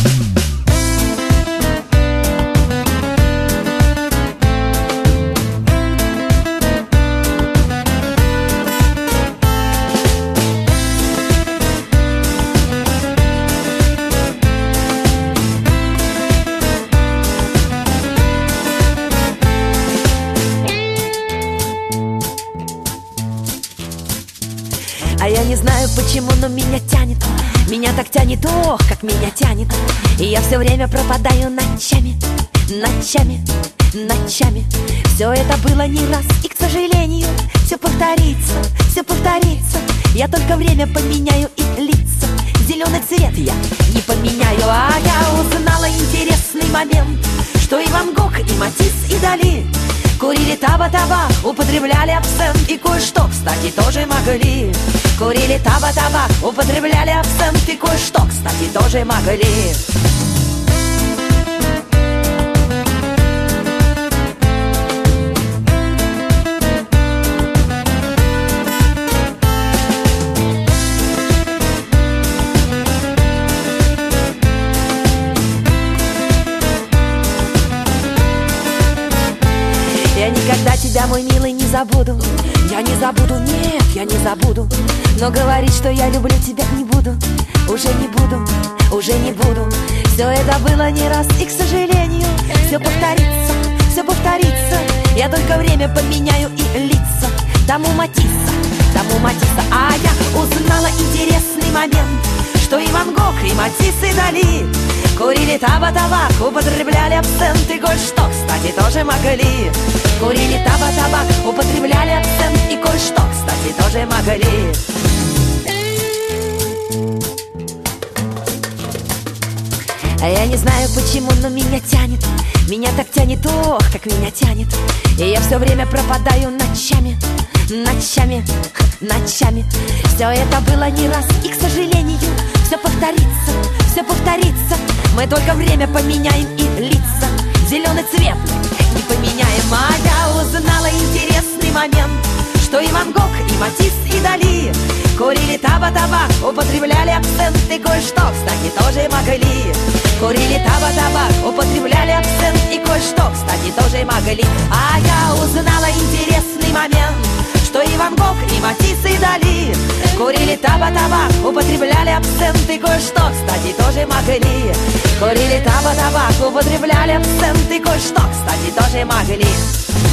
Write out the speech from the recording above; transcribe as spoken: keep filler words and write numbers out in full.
А я не знаю почему, но меня тянет. Меня так тянет, ох, как меня тянет. И я все время пропадаю ночами, ночами, ночами. Все это было не раз, и, к сожалению, все повторится, все повторится. Я только время поменяю и лица. Зеленый цвет я не поменяю. А я узнала интересный момент, что и Ван Гог, и Матисс, и Дали курили таба-таба, употребляли абсент. И кое-что, кстати, тоже могли. Курили таба-таба, употребляли абсент. И кое-что, кстати, тоже могли. Я никогда тебя, мой милый, не забуду. Я не забуду, нет, я не забуду. Но говорить, что я люблю тебя, не буду. Уже не буду, уже не буду. Все это было не раз, и, к сожалению, все повторится, все повторится. Я только время поменяю и лица. Тому Матисса, тому Матисса. А я узнала интересный момент, что и Ван Гог, и Матисс, и Дали курили таба-табак, употребляли абсент. И кое-что, кстати, тоже могли. Курили таба-табак, употребляли абсент. И кое-что, кстати, тоже могли. А я не знаю почему, но меня тянет. Меня так тянет, ох, как меня тянет. И я все время пропадаю ночами, ночами, ночами. Все это было не раз, и, к сожалению, все повторится, все повторится. Мы только время поменяем и лица. Зеленый цвет не поменяем. А я узнала интересный момент, что и Ван Гог, и Матисс, и Дали курили таба-табак, употребляли абсент. И кое-что, кстати, тоже могли. Курили таба-табак, употребляли абсент. И кое-что, кстати, тоже могли. А я узнала интересный момент, что и Ван Гог, и Матисс, и Дали курили таба-табак, употребляли абсент. И кое-что, кстати, тоже могли. Курили таба-табак, употребляли абсент. И кое-что, кстати, тоже могли.